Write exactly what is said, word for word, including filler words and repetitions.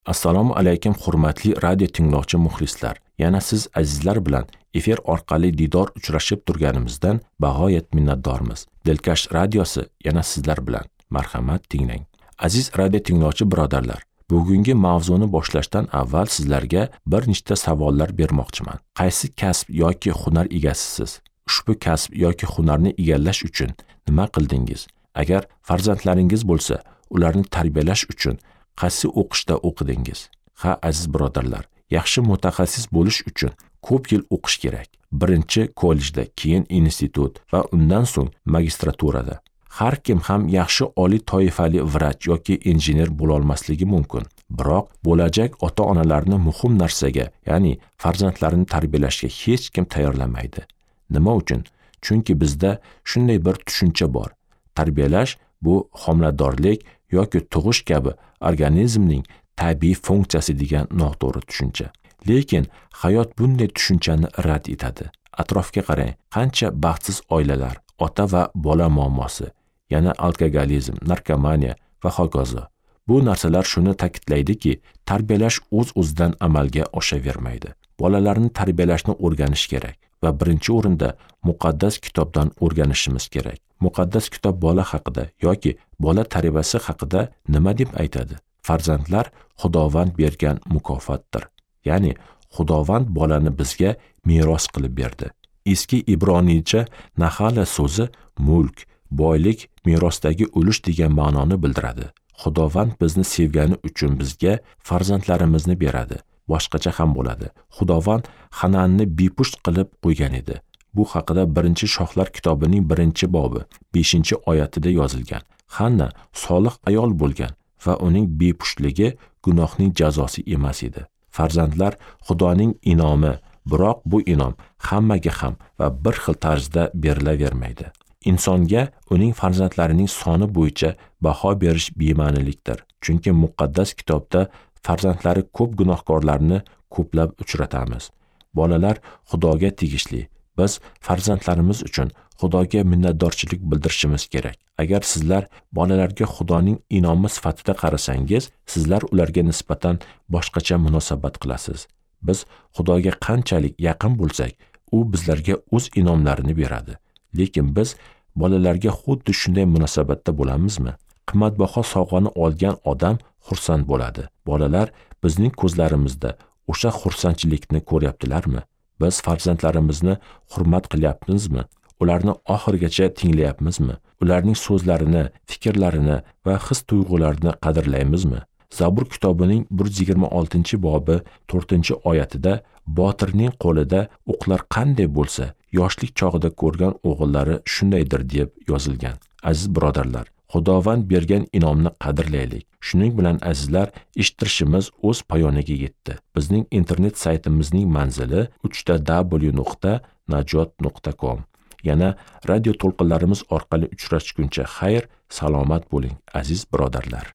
Assalomu alaykum hurmatli radio tinglovchi muxlislar. Yana siz azizlar bilan efir orqali didor uchrashib turganimizdan bag'oyat minnatdormiz. Dilkash radiosi yana sizlar bilan. Marhamat tinglang. Aziz radio tinglovchi birodarlar, bugungi mavzuni boshlashdan avval sizlarga bir nechta savollar bermoqchiman. Qaysi kasb yoki hunar egasisiz? Ushbu kasb yoki hunarni egallash uchun nima qildingiz? Agar farzandlaringiz bo'lsa, ularni tarbiyalash uchun qaysi o'qishda o'qidingiz? Ha, aziz birodarlar, yaxshi mutaxassis bo'lish uchun ko'p yil o'qish kerak. Birinchi kollejda, keyin institut va undan so'ng magistraturada. Har kim ham yaxshi oliy toifali vrach yoki injener bo'la olmasligi mumkin. Biroq bo'lajak ota-onalarni muhim narsaga, ya'ni farzandlarini tarbiyalashga hech kim tayyorlamaydi. Nima uchun? Chunki bizda shunday bir tushuncha bor. Tarbiyalash bu homiladorlik yoki tug'ish kabi organizmning tabiiy funksiyasi degan noto'g'ri tushuncha. Lekin hayot bunday tushunchani rad etadi. Atrofga qarang, qancha baxtsiz oilalar, ota va bola muammosi, yana alkogolizm, narkomaniya va hokazo. Bu narsalar shuni ta'kidlaydiki, tarbiyalash o'z-o'zidan amalga oshavermaydi. Bolalarni tarbiyalashni o'rganish kerak va birinchi o'rinda muqaddas kitobdan o'rganishimiz kerak. Muqaddas kitob bola haqida yoki bola tarbiyasi haqida nima deb aytadi? Farzandlar Xudovand bergan mukofotdir. Ya'ni Xudovand bolani bizga meros qilib berdi. Eski ibroniycha nahala so'zi mulk, boylik, merosdagi ulush degan ma'noni bildiradi. Xudovand bizni sevgani uchun bizga farzandlarimizni beradi. Boshqacha ham bo'ladi. Xudovand Hananni bepusht qilib qo'ygan edi. Bu haqida birinchi shohlar kitobining birinchi bobi, beshinchi oyatida yozilgan. Hanna solih ayol bo'lgan va uning bepushligi gunohning jazosi emas edi. Farzandlar Xudoning inomi, biroq bu inom hammaga ham va bir xil tarzda berilavermaydi. Insonga uning farzandlarining soni bo'yicha baho berish bema'nilikdir. Chunki muqaddas kitobda farzandlari ko'p gunohkorlarni ko'plab uchratamiz. Bolalar Xudoga tegishli. Biz farzandlarimiz uchun Xudoga minnatdorchilik bildirishimiz kerak. Agar sizlar bolalarga Xudoning inomi sifatida qarasangiz, sizlar ularga nisbatan boshqacha munosabat qilasiz. Biz Xudoga qanchalik yaqin bo'lsak, u bizlarga o'z inomlarini beradi. Lekin biz bolalarga xuddi shunday munosabatda bo'lamizmi? Qimmatbaho sovg'ani olgan odam xursand bo'ladi. Bolalar bizning ko'zlarimizda o'sha xursandchilikni ko'ryaptilarmi? Biz farzandlarimizni hurmat qilyapmizmi? Ularni oxirigacha tinglayapmizmi? Ularning so'zlarini, fikrlarini va his-tuyg'ularini qadrlaymizmi? Zabur kitobining bir yuz yigirma oltinchi bobi to'rtinchi oyatida Botirning qo'lida o'qlar qanday bo'lsa, yoshlik chog'ida ko'rgan o'g'illari shundaydir deb yozilgan. Aziz birodarlar, Xudovand bergan inomni qadrlaylik. Shuning bilan azizlar, eshittirishimiz o'z poyoniga yetdi. Bizning internet saytimizning manzili uch w nuqta najot nuqta com. Yana radio to'lqinlarimiz orqali uchrashguncha xayr, salomat bo'ling, aziz birodarlar.